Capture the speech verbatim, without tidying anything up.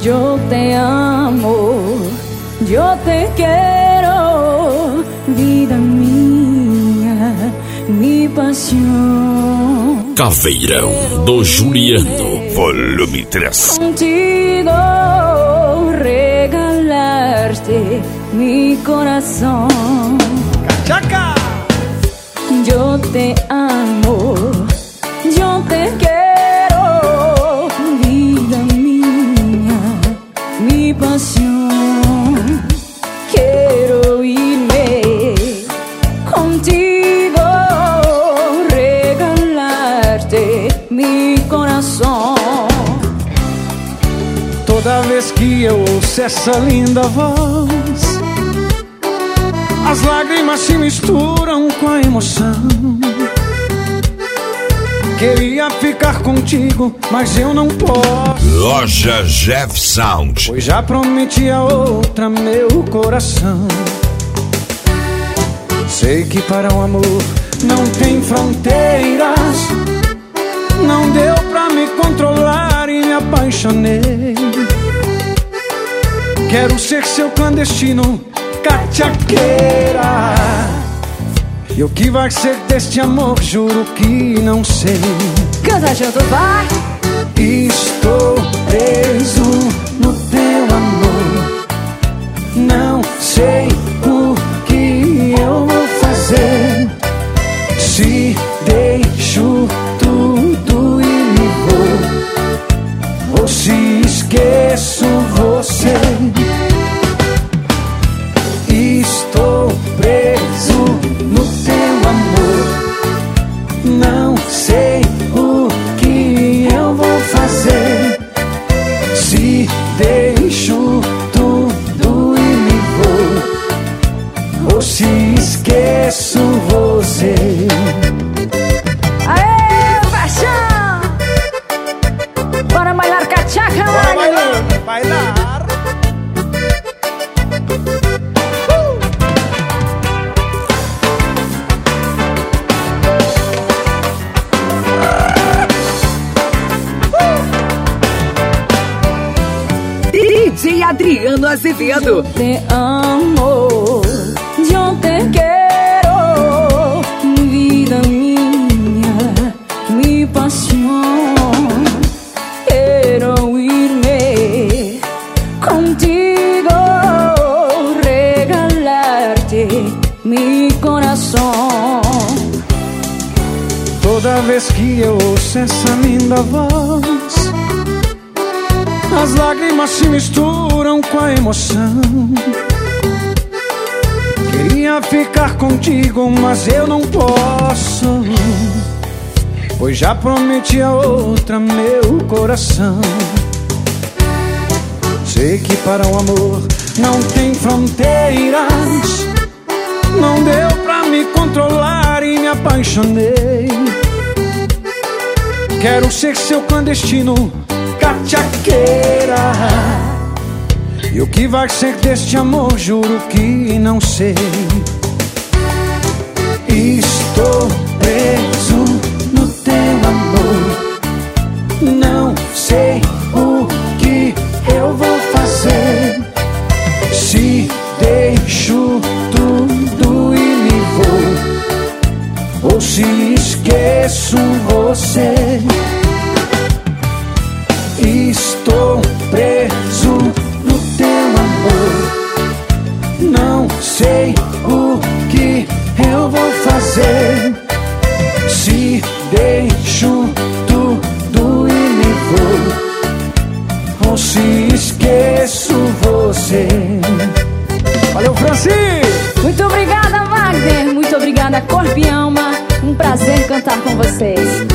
Yo te amo, yo te quiero, vida minha, mi paixão. Caveirão do Juliano, volume três. Contigo regalarte mi corazón. Cachaca! Yo te amo, yo te quiero, vida mía, mi pasión. Quiero irme contigo, regalarte mi corazón. Toda vez que eu ouço essa linda voz, as lágrimas se misturam com a emoção. Queria ficar contigo, mas eu não posso. Loja Jeff Sound, pois já prometi a outra meu coração. Sei que para o amor não tem fronteiras. Não deu pra me controlar e me apaixonei. Quero ser seu clandestino, cachaqueira. E o que vai ser deste amor, juro que não sei. Canta junto, vai! Estou preso no teu amor. Não sei o que eu vou fazer. Se deixo tudo e me vou, ou se esqueço você. Estou preso no teu amor. Não sei o que eu vou fazer. Se deixo tudo e me vou, ou se esqueço você. Aê, paixão! Bora bailar cachaca, Bora bailar, bailar. D J Adriano Azevedo. Yo te amo, yo te quiero, vida mía, mi pasión. Quiero irme contigo, regalarte mi corazón. Toda vez que eu ouço essa linda voz, as lágrimas se misturam com a emoção. Queria ficar contigo, mas eu não posso, pois já prometi a outra meu coração. Sei que para o amor não tem fronteiras. Não deu pra me controlar e me apaixonei. Quero ser seu clandestino, cachaqueira. E o que vai ser deste amor, juro que não sei. Estou preso no teu amor. Não sei o que eu vou fazer. Se deixo tudo e me vou, ou se esqueço você. Estou preso no teu amor. Não sei o que eu vou fazer. Se deixo tudo e me vou, ou se esqueço você. Valeu, Francis! Muito obrigada, Wagner. Muito obrigada, Corpo e Alma. Um prazer cantar com vocês.